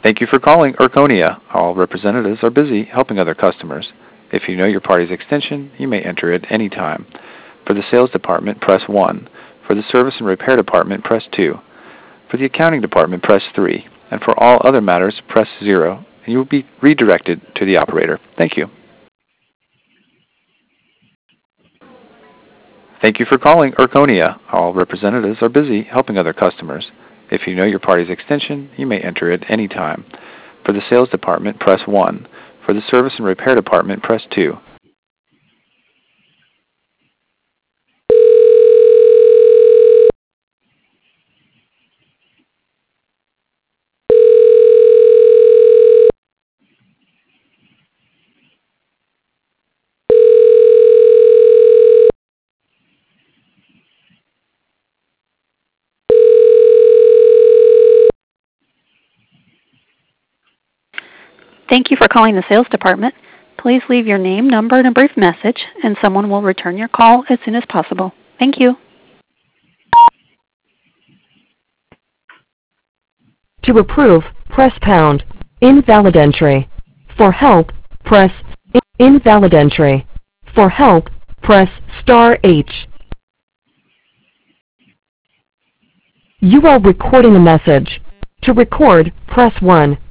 Thank you for calling Urconia. All representatives are busy helping other customers. If you know your party's extension, you may enter it any time. For the sales department, press 1. For the service and repair department, press 2. For the accounting department, press 3. And for all other matters, press 0. And you will be redirected to the operator. Thank you. Thank you for calling Urconia. All representatives are busy helping other customers. If you know your party's extension, you may enter it any time. For the sales department, press 1. For the service and repair department, press 2. Thank you for calling the sales department. Please leave your name, number, and a brief message, and someone will return your call as soon as possible. Thank you. To approve, press pound. Invalid entry. For help, press invalid entry. For help, press star H. You are recording a message. To record, press 1.